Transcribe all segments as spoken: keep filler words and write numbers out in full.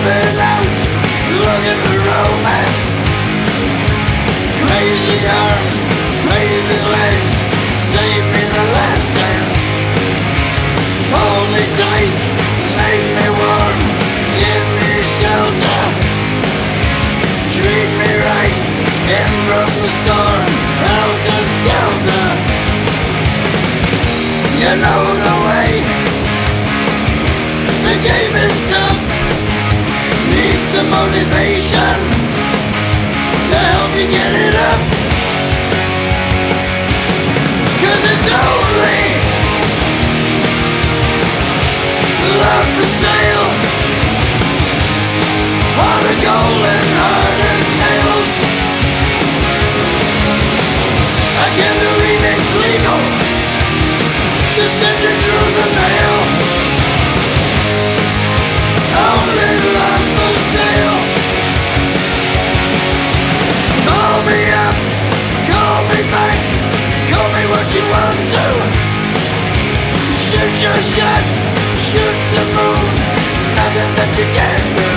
Stepping out, looking for romance. Crazy arms, crazy legs, save me the last dance. Hold me tight, make me warm, give me shelter. Treat me right, in from the storm, helter skelter. You know the way, the game is tough. Need some motivation to help you get it up. Cause it's only love for sale. Heart of gold and hard as nails. I can't believe it's legal to send it through the mail. Only love for sale. Call me up, call me back, call me what you want to. Shoot your shot, shoot the moon, nothing that you can't do.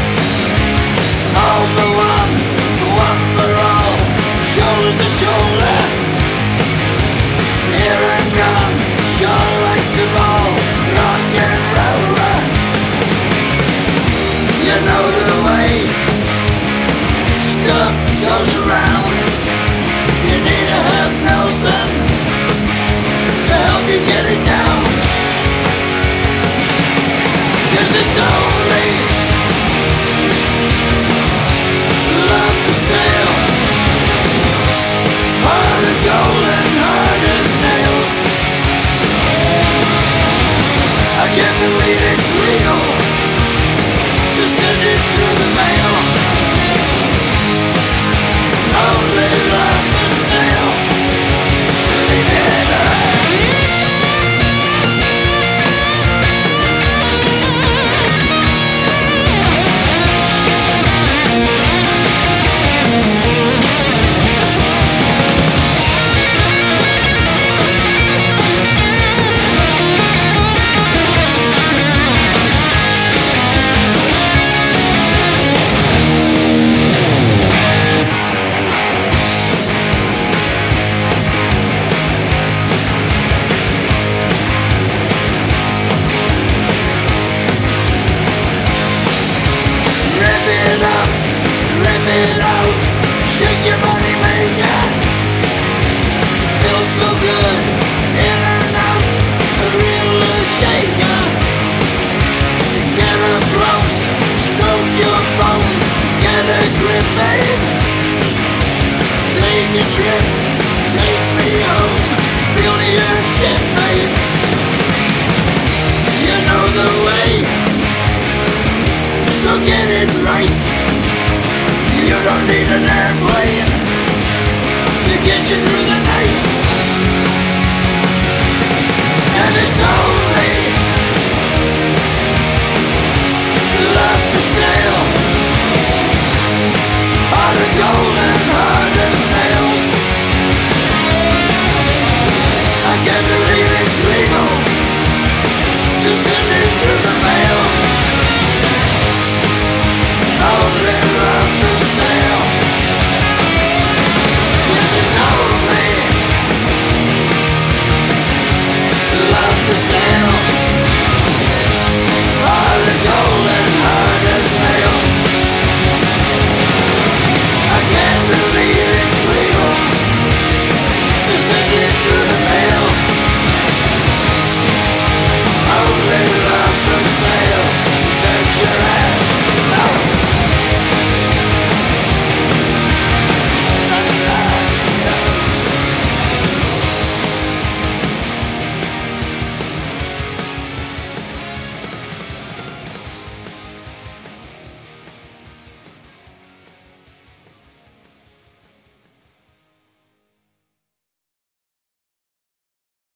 All for one, one for all, shoulder to shoulder. Here and gone, sure like to ball, rock and roller. You know the way, stuff goes around. You need a half Nelson to help you get it down. Cause it's only love for sale. Heart of gold and hard as nails. I can't believe it's legal to send it through the mail. Only love for sale. Leave it alone. It out, shake your money maker. Feels so good, in and out, a real shaker. Get up close, stroke your bones, get a grip, babe. Take a trip, take me home, feel your shit, babe. You know the way, so get it right. You don't need an airplane to get you through the night. And it's all